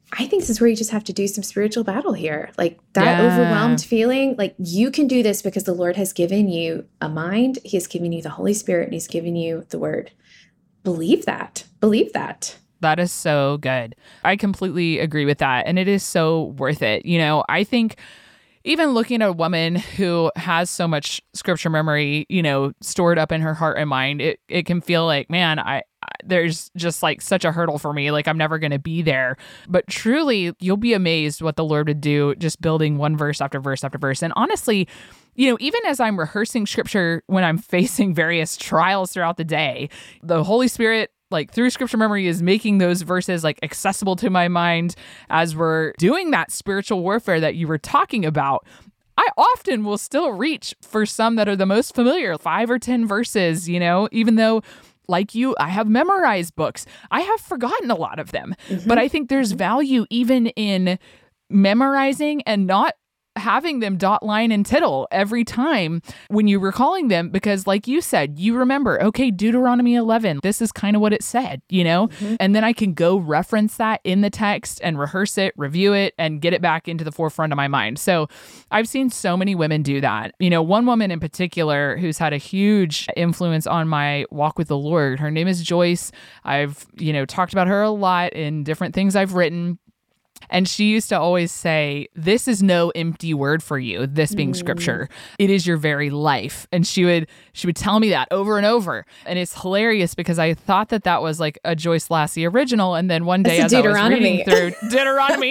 I think this is where you just have to do some spiritual battle here. Like that Yeah. overwhelmed feeling, like you can do this because the Lord has given you a mind. He has given you the Holy Spirit and he's given you the word. Believe that. Believe that. That is so good. I completely agree with that. And it is so worth it. You know, I think even looking at a woman who has so much scripture memory, you know, stored up in her heart and mind, it, it can feel like, man, I, I there's just like such a hurdle for me. Like I'm never going to be there. But truly, you'll be amazed what the Lord would do just building one verse after verse after verse. And honestly, you know, even as I'm rehearsing scripture when I'm facing various trials throughout the day, the Holy Spirit, like through scripture memory, is making those verses like accessible to my mind as we're doing that spiritual warfare that you were talking about. I often will still reach for some that are the most familiar, five or ten verses, you know, even though like you, I have memorized books. I have forgotten a lot of them, mm-hmm. but I think there's value even in memorizing and not having them dot, line, and tittle every time when you're recalling them, because like you said, you remember, okay, Deuteronomy eleven, this is kind of what it said, you know, mm-hmm. and then I can go reference that in the text and rehearse it, review it, and get it back into the forefront of my mind. So I've seen so many women do that. You know, one woman in particular who's had a huge influence on my walk with the Lord, her name is Joyce. I've, you know, talked about her a lot in different things I've written. And she used to always say, this is no empty word for you, this being mm. scripture. It is your very life. And she would she would tell me that over and over. And it's hilarious because I thought that that was like a Joyce Lassie original. And then one day as I was reading through Deuteronomy,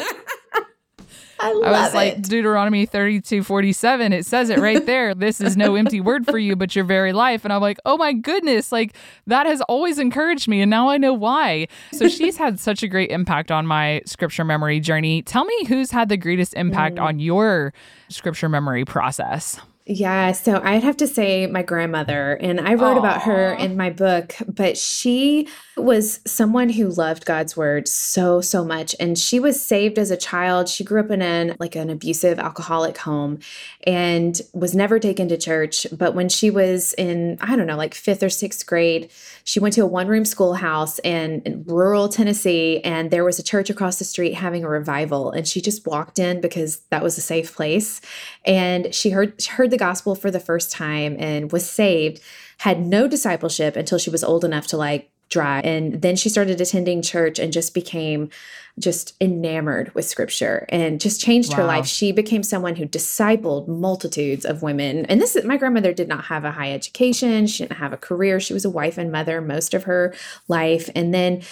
I, love I was it. like, Deuteronomy thirty-two forty-seven, it says it right there. This is no empty word for you, but your very life. And I'm like, oh my goodness, like that has always encouraged me. And now I know why. So she's had such a great impact on my scripture memory journey. Tell me who's had the greatest impact mm. on your scripture memory process. Yeah, so I'd have to say my grandmother, and I wrote Aww. about her in my book, but she was someone who loved God's word so, so much. And she was saved as a child. She grew up in an like an abusive alcoholic home and was never taken to church. But when she was in, I don't know, like fifth or sixth grade, she went to a one-room schoolhouse in, in rural Tennessee, and there was a church across the street having a revival. And she just walked in because that was a safe place. And she heard, she heard the gospel for the first time and was saved, had no discipleship until she was old enough to like drive. And then she started attending church and just became just enamored with scripture and just changed wow. her life. She became someone who discipled multitudes of women. And this is, my grandmother did not have a high education. She didn't have a career. She was a wife and mother most of her life. And then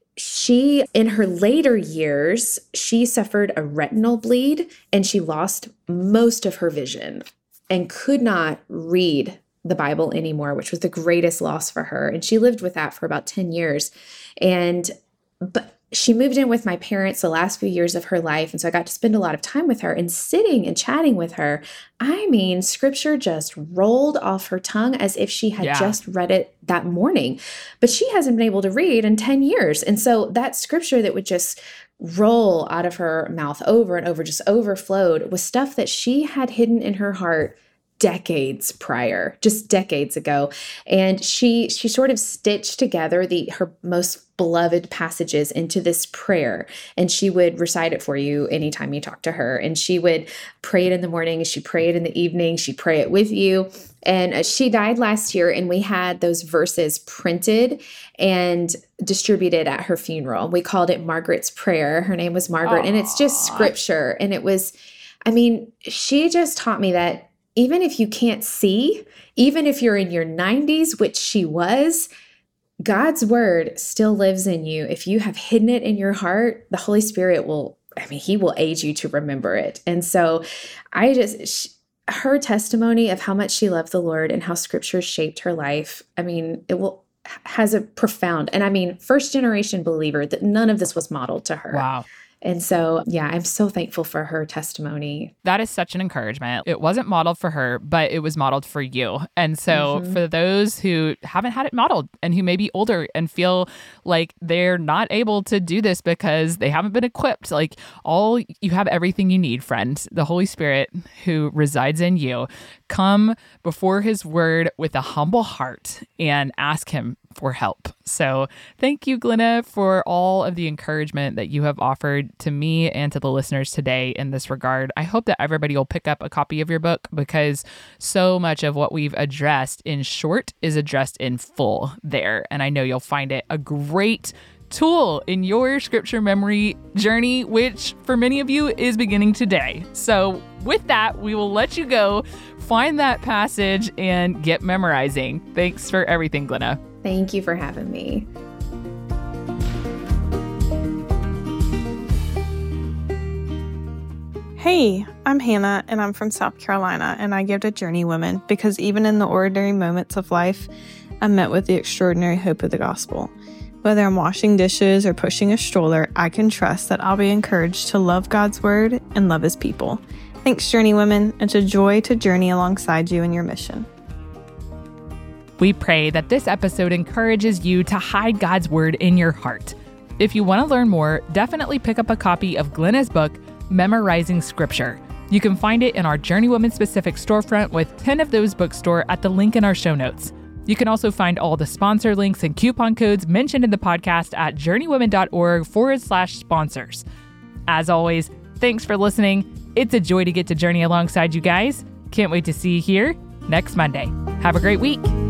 she, in her later years, she suffered a retinal bleed and she lost most of her vision and could not read the Bible anymore, which was the greatest loss for her. And she lived with that for about ten years. And, but she moved in with my parents the last few years of her life. And so I got to spend a lot of time with her and sitting and chatting with her. I mean, scripture just rolled off her tongue as if she had yeah. just read it that morning, but she hasn't been able to read in ten years. And so that scripture that would just roll out of her mouth over and over, just overflowed, was stuff that she had hidden in her heart decades prior, just decades ago. And she she sort of stitched together the her most beloved passages into this prayer. And she would recite it for you anytime you talk to her. And she would pray it in the morning, she'd pray it in the evening, she'd pray it with you. And she died last year, and we had those verses printed and distributed at her funeral. We called it Margaret's Prayer. Her name was Margaret. Aww. And it's just scripture. And it was, I mean, she just taught me that even if you can't see, even if you're in your nineties, which she was, God's word still lives in you. If you have hidden it in your heart, the Holy Spirit will, I mean, he will aid you to remember it. And so I just, she, her testimony of how much she loved the Lord and how scripture shaped her life, I mean, it will has a profound, and I mean, first generation believer, that none of this was modeled to her. Wow. And so, yeah, I'm so thankful for her testimony. That is such an encouragement. It wasn't modeled for her, but it was modeled for you. And so mm-hmm. for those who haven't had it modeled and who may be older and feel like they're not able to do this because they haven't been equipped, like all you have everything you need, friend. The Holy Spirit who resides in you. Come before his word with a humble heart and ask him, for help. So thank you, Glenna, for all of the encouragement that you have offered to me and to the listeners today in this regard. I hope that everybody will pick up a copy of your book, because so much of what we've addressed in short is addressed in full there. And I know you'll find it a great tool in your scripture memory journey, which for many of you is beginning today. So with that, we will let you go, find that passage, and get memorizing. Thanks for everything, Glenna. Thank you for having me. Hey, I'm Hannah, and I'm from South Carolina, and I give to Journey Women because even in the ordinary moments of life, I'm met with the extraordinary hope of the gospel. Whether I'm washing dishes or pushing a stroller, I can trust that I'll be encouraged to love God's word and love his people. Thanks, Journey Women. It's a joy to journey alongside you in your mission. We pray that this episode encourages you to hide God's word in your heart. If you want to learn more, definitely pick up a copy of Glenna's book, Memorizing Scripture. You can find it in our Journey Women specific storefront with ten of those bookstore at the link in our show notes. You can also find all the sponsor links and coupon codes mentioned in the podcast at journeywomen.org forward slash sponsors. As always, thanks for listening. It's a joy to get to journey alongside you guys. Can't wait to see you here next Monday. Have a great week.